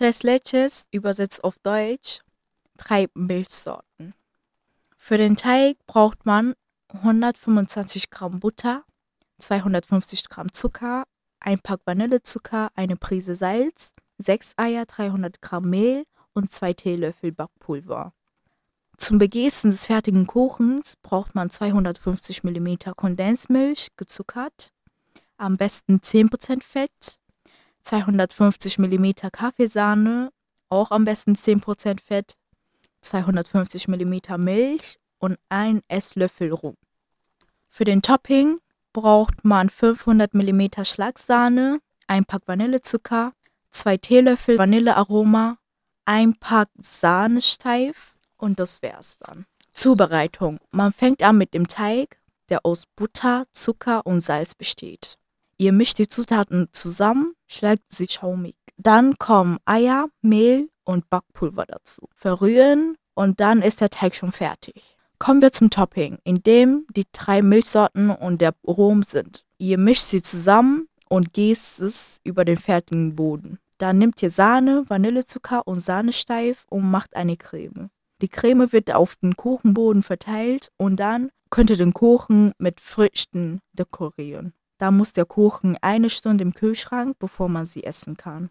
Tres leches übersetzt auf Deutsch 3 Milchsorten. Für den Teig braucht man 125 Gramm Butter, 250 Gramm Zucker, ein Pack Vanillezucker, eine Prise Salz, 6 Eier, 300 Gramm Mehl und 2 Teelöffel Backpulver. Zum Begießen des fertigen Kuchens braucht man 250 Milliliter Kondensmilch, gezuckert, am besten 10% Fett, 250 Milliliter Kaffeesahne, auch am besten 10% Fett, 250 Milliliter Milch und 1 Esslöffel Rum. Für den Topping braucht man 500 Milliliter Schlagsahne, ein Pack Vanillezucker, 2 Teelöffel Vanillearoma, ein Pack Sahnesteif und das wär's dann. Zubereitung. Man fängt an mit dem Teig, der aus Butter, Zucker und Salz besteht. Ihr mischt die Zutaten zusammen, schlägt sie schaumig. Dann kommen Eier, Mehl und Backpulver dazu. Verrühren und dann ist der Teig schon fertig. Kommen wir zum Topping, in dem die 3 Milchsorten und der Rum sind. Ihr mischt sie zusammen und gießt es über den fertigen Boden. Dann nehmt ihr Sahne, Vanillezucker und Sahnesteif und macht eine Creme. Die Creme wird auf den Kuchenboden verteilt und dann könnt ihr den Kuchen mit Früchten dekorieren. Da muss der Kuchen 1 Stunde im Kühlschrank, bevor man sie essen kann.